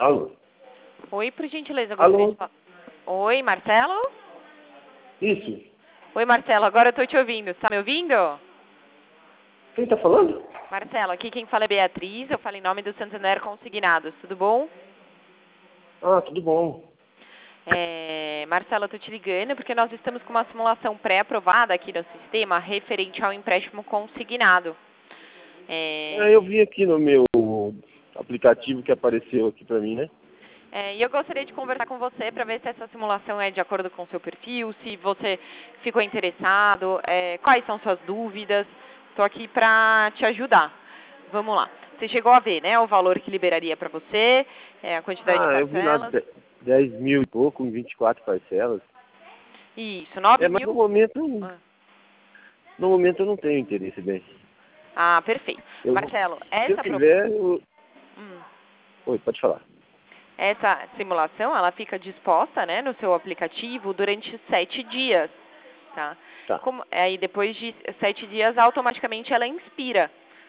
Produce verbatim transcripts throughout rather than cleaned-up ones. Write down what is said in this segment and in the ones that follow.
Alô? Oi, por gentileza, Alô? gostaria de falar. Oi, Marcelo? Isso. Oi, Marcelo, agora eu tô te ouvindo. Tá me ouvindo? Quem tá falando? Marcelo, aqui quem fala é Beatriz, eu falo em nome do Santander Consignados, tudo bom? Ah, tudo bom. É, Marcelo, eu tô te ligando porque nós estamos com uma simulação pré-aprovada aqui no sistema referente ao empréstimo consignado. Ah, eu É, vi aqui no meu aplicativo que apareceu aqui pra mim, né? é, e eu gostaria de conversar com você para ver se essa simulação é de acordo com o seu perfil, se você ficou interessado, é, quais são suas dúvidas. Estou aqui para te ajudar. Vamos lá. Você chegou a ver, né, o valor que liberaria para você, é, a quantidade de Ah, eu vi lá parcelas. de- dez mil e pouco em vinte e quatro parcelas. Isso, nove É, mas mil. no momento, no Ah, momento eu não tenho interesse, bem. ah, perfeito. Eu vou, Marcelo, se eu essa, pro- tiver, eu... hum, Oi, pode falar. essa simulação, ela fica disposta, né, no seu aplicativo durante sete dias, tá? Tá, Como, aí depois de sete dias, automaticamente ela expira.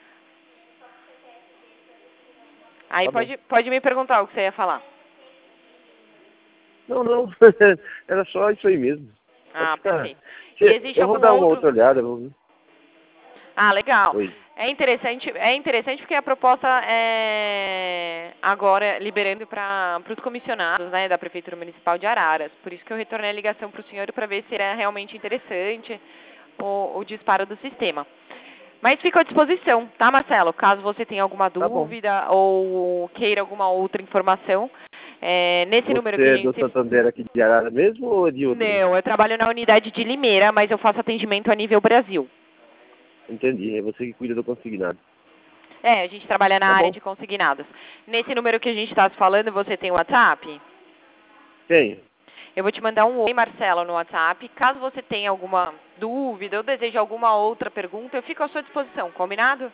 Aí tá bom. pode, pode me perguntar o que você ia falar. Não, não, era só isso aí mesmo. Pode Ah, ficar. perfeito. E Se- existe Eu vou algum dar uma outro? outra olhada. Vou... Ah, legal. Oi. É interessante, é interessante porque a proposta é agora liberando para os comissionados, né, da Prefeitura Municipal de Araras. Por isso que eu retornei a ligação para o senhor para ver se era realmente interessante o, o disparo do sistema. Mas fico à disposição, tá, Marcelo? Caso você tenha alguma Tá bom. dúvida ou queira alguma outra informação, é, nesse número que a Você é do gente se... Santander aqui de Arara mesmo ou é de outro? Não, eu trabalho na unidade de Limeira, mas eu faço atendimento a nível Brasil. Entendi, é você que cuida do consignado. É, a gente trabalha na Tá área bom. de consignados. Nesse número que a gente está falando, você tem o WhatsApp? Tenho. Eu vou te mandar um oi, Marcelo, no WhatsApp. Caso você tenha alguma dúvida ou deseje alguma outra pergunta, eu fico à sua disposição, combinado?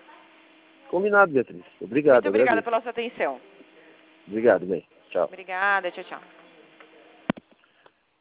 Combinado, Beatriz. Obrigado, Muito obrigada agradeço. pela sua atenção. Obrigado, bem. Tchau. Obrigada, tchau, tchau.